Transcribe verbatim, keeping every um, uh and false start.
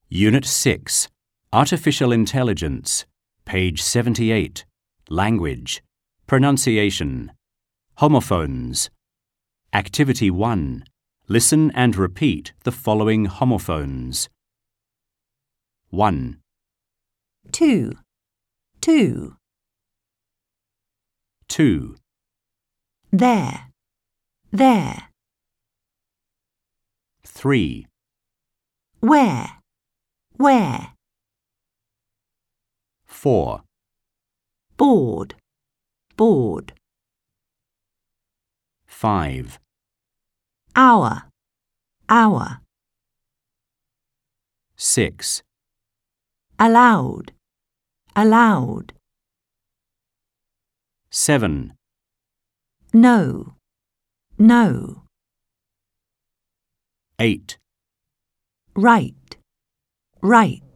Unit six, Artificial Intelligence, page seventy-eight, Language, Pronunciation, Homophones. Activity one. Listen and repeat the following homophones. one, two, two, two, there, there, three, where, where, four, board, board, five, hour, hour, six, allowed, allowed, seven, no, no, eight, right, right.